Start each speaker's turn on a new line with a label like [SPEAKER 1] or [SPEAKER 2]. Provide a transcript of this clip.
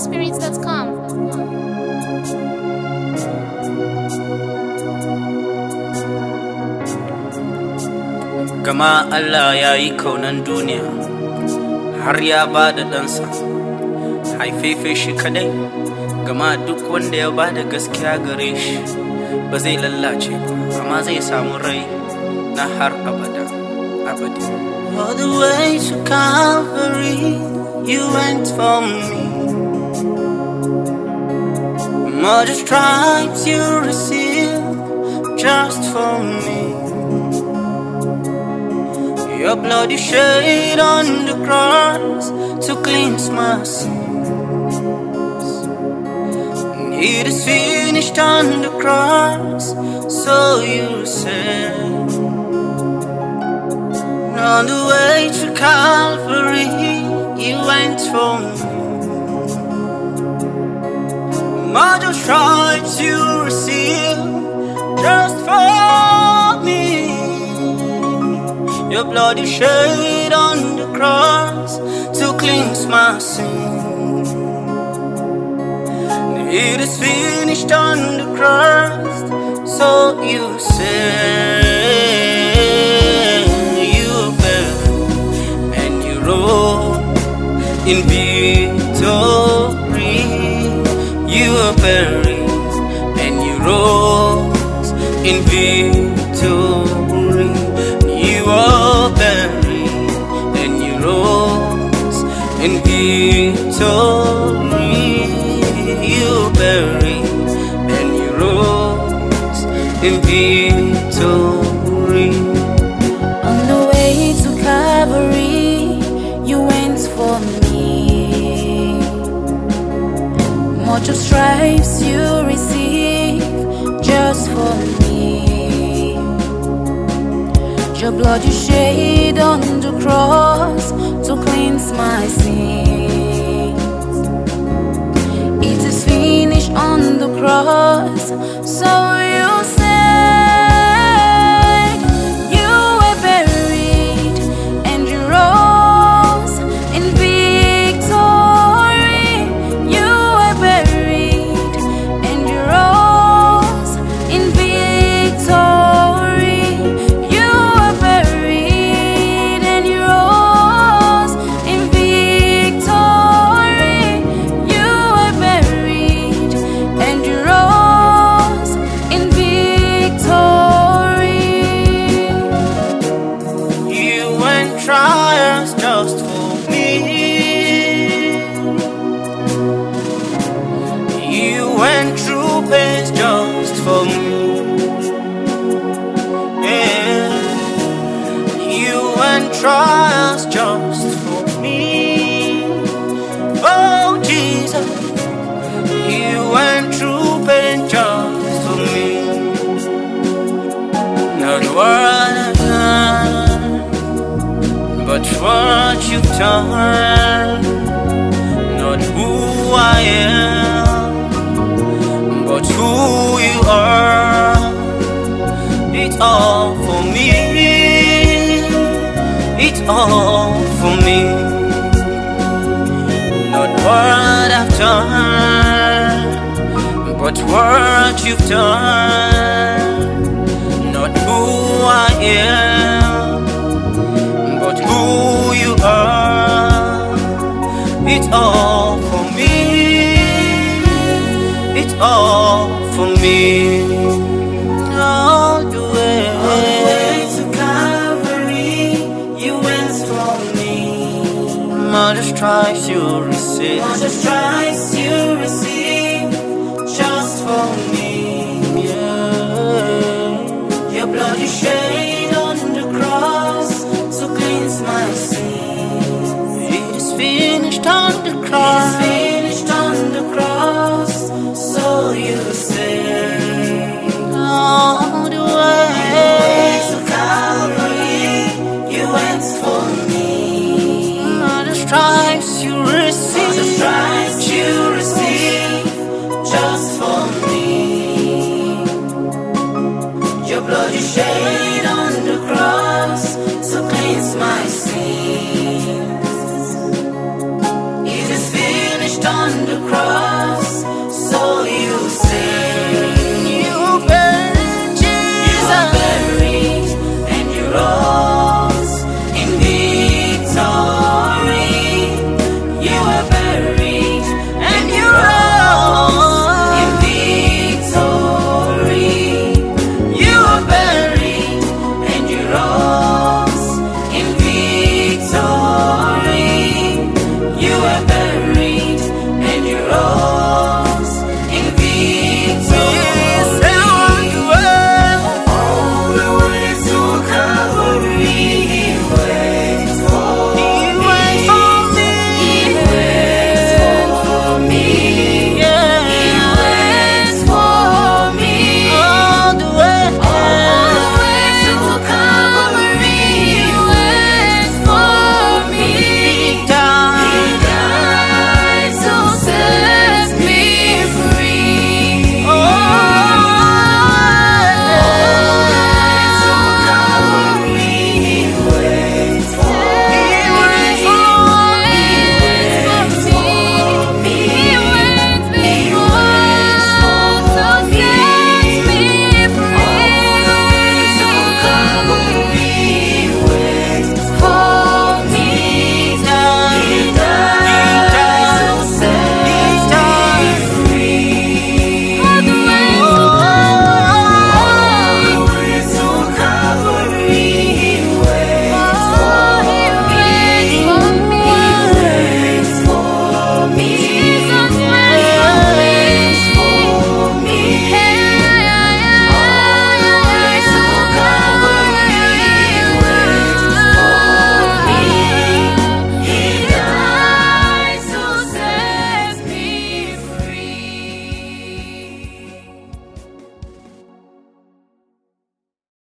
[SPEAKER 1] NigerSpirits.com.
[SPEAKER 2] Gama Allah ya yi kaunan duniya har ya ba da ɗansa haifefe shi kadai, gama duk wanda ya ba da gaskiya gare shi ba zai lallace ba, amma zai samu rai na har abada abadi. All the way to Calvary you went for me, more the stripes you received just for me. Your blood you shed on the cross to cleanse my sins. It is finished on the cross, so you said. On the way to Calvary, you went for me. All the stripes you received just for me. Your blood is shed on the cross to cleanse my sin. It is finished on the cross, so you said. You buried and you rose in victory. You were buried and you rose in victory. You were buried and you rose in victory. You were buried and you rose in victory.
[SPEAKER 3] On the way to Calvary, you went for me. Much of stripes you received just for me. Your blood you shed on the cross to cleanse my sins. It is finished on the cross, so you say. You were buried and you rose in victory. You were buried and you rose in victory. You were buried and you rose in victory. You were buried and you rose in victory.
[SPEAKER 2] You went trials just for me. You went through pains just for me. Yeah. You went trials just for me. Oh Jesus, you went through pain just for me. Not what I've done, but what you've done. Not who I am, but who you are. It's all for me. It's all for me. Not what I've done, but what you've done. Not who I am, but who you are. It's all for me. It's all for me. All the way
[SPEAKER 3] to Calvary, you went for me.
[SPEAKER 2] all the stripes you received.
[SPEAKER 3] All the stripes you received just for me.
[SPEAKER 2] Yeah.
[SPEAKER 3] Your blood you shed on the cross to cleanse my sins.
[SPEAKER 2] It is finished on the
[SPEAKER 3] It's
[SPEAKER 2] cross.
[SPEAKER 3] finished on the cross, so you say.
[SPEAKER 2] All the way
[SPEAKER 3] To Calvary, you went for me.
[SPEAKER 2] all the stripes you
[SPEAKER 3] All the
[SPEAKER 2] received.
[SPEAKER 3] stripes you received just for me. Your blood you shed on the cross to cleanse my sins. It is finished. cross.